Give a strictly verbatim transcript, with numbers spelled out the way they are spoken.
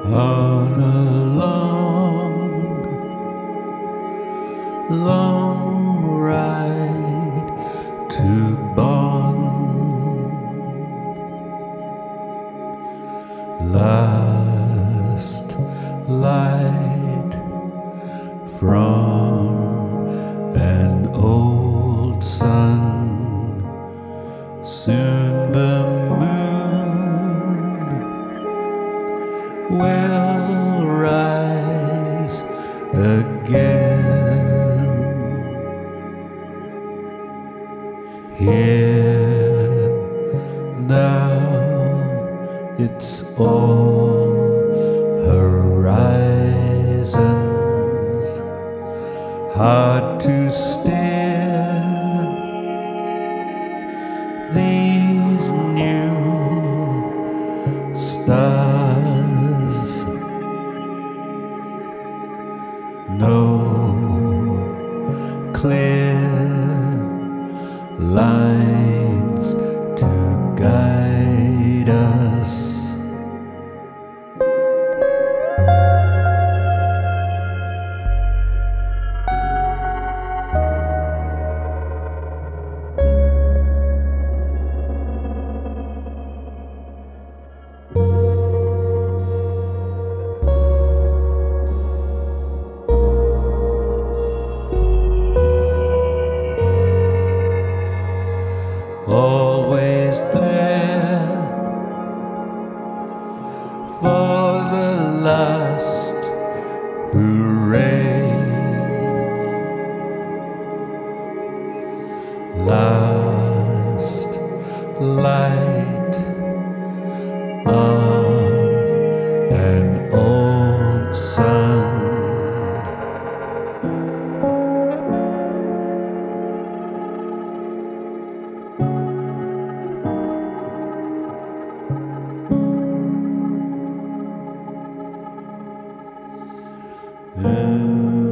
on a long, long ride to Bonn. Last light from an old sun, soon the moon will rise again. Here now it's all horizons, hard to steer these new stars. No clear lines to guide us. Always there for the last hooray, last light of an old sun. Yeah.